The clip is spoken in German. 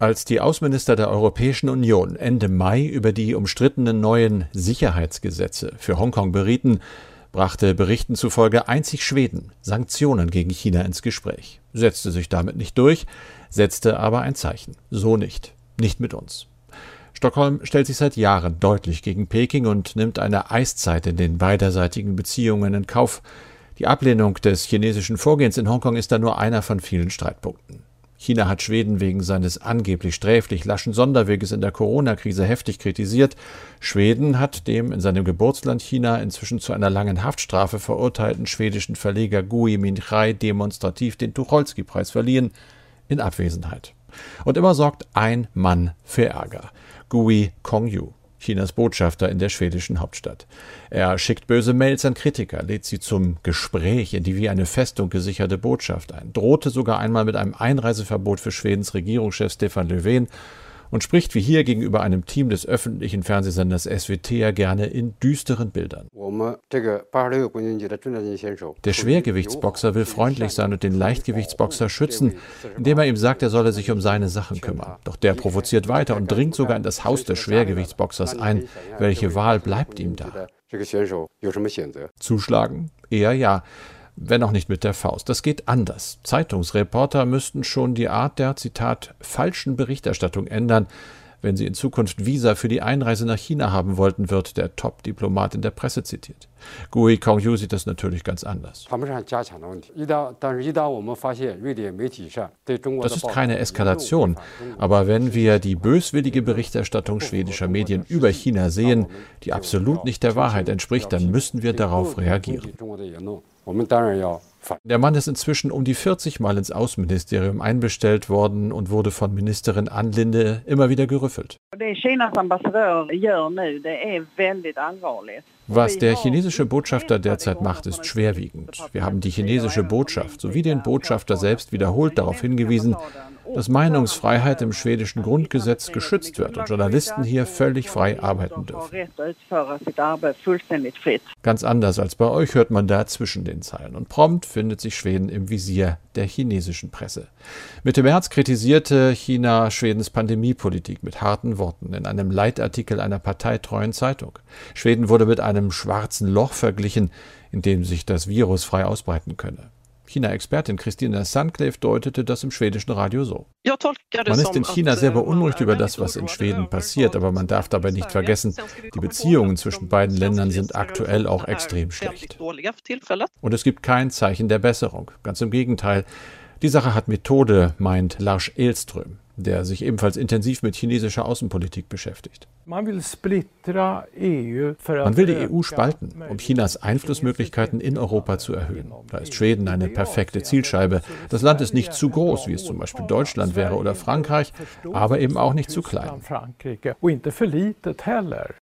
Als die Außenminister der Europäischen Union Ende Mai über die umstrittenen neuen Sicherheitsgesetze für Hongkong berieten, brachte Berichten zufolge einzig Schweden Sanktionen gegen China ins Gespräch, setzte sich damit nicht durch, setzte aber ein Zeichen. So nicht. Nicht mit uns. Stockholm stellt sich seit Jahren deutlich gegen Peking und nimmt eine Eiszeit in den beiderseitigen Beziehungen in Kauf. Die Ablehnung des chinesischen Vorgehens in Hongkong ist da nur einer von vielen Streitpunkten. China hat Schweden wegen seines angeblich sträflich laschen Sonderweges in der Corona-Krise heftig kritisiert. Schweden hat dem in seinem Geburtsland China inzwischen zu einer langen Haftstrafe verurteilten schwedischen Verleger Gui Minhai demonstrativ den Tucholsky-Preis verliehen, in Abwesenheit. Und immer sorgt ein Mann für Ärger: Gui Kongyu, Chinas Botschafter in der schwedischen Hauptstadt. Er schickt böse Mails an Kritiker, lädt sie zum Gespräch in die wie eine Festung gesicherte Botschaft ein, drohte sogar einmal mit einem Einreiseverbot für Schwedens Regierungschef Stefan Löfven und spricht wie hier gegenüber einem Team des öffentlichen Fernsehsenders SVT gerne in düsteren Bildern. Der Schwergewichtsboxer will freundlich sein und den Leichtgewichtsboxer schützen, indem er ihm sagt, er solle sich um seine Sachen kümmern. Doch der provoziert weiter und dringt sogar in das Haus des Schwergewichtsboxers ein. Welche Wahl bleibt ihm da? Zuschlagen? Eher ja. Wenn auch nicht mit der Faust. Das geht anders. Zeitungsreporter müssten schon die Art der, Zitat, falschen Berichterstattung ändern. Wenn sie in Zukunft Visa für die Einreise nach China haben wollten, wird der Top-Diplomat in der Presse zitiert. Gui Kongyu sieht das natürlich ganz anders. Das ist keine Eskalation. Aber wenn wir die böswillige Berichterstattung schwedischer Medien über China sehen, die absolut nicht der Wahrheit entspricht, dann müssen wir darauf reagieren. Der Mann ist inzwischen um die 40 Mal ins Außenministerium einbestellt worden und wurde von Ministerin Ann Linde immer wieder gerüffelt. Was der chinesische Botschafter derzeit macht, ist schwerwiegend. Wir haben die chinesische Botschaft sowie den Botschafter selbst wiederholt darauf hingewiesen, dass Meinungsfreiheit im schwedischen Grundgesetz geschützt wird und Journalisten hier völlig frei arbeiten dürfen. Ganz anders als bei euch hört man da zwischen den Zeilen. Und prompt findet sich Schweden im Visier der chinesischen Presse. Mitte März kritisierte China Schwedens Pandemiepolitik mit harten Worten in einem Leitartikel einer parteitreuen Zeitung. Schweden wurde mit einem schwarzen Loch verglichen, in dem sich das Virus frei ausbreiten könne. China-Expertin Christina Sandklev deutete das im schwedischen Radio so. Man ist in China sehr beunruhigt über das, was in Schweden passiert, aber man darf dabei nicht vergessen, die Beziehungen zwischen beiden Ländern sind aktuell auch extrem schlecht. Und es gibt kein Zeichen der Besserung. Ganz im Gegenteil. Die Sache hat Methode, meint Lars Elström, der sich ebenfalls intensiv mit chinesischer Außenpolitik beschäftigt. Man will die EU spalten, um Chinas Einflussmöglichkeiten in Europa zu erhöhen. Da ist Schweden eine perfekte Zielscheibe. Das Land ist nicht zu groß, wie es zum Beispiel Deutschland wäre oder Frankreich, aber eben auch nicht zu klein.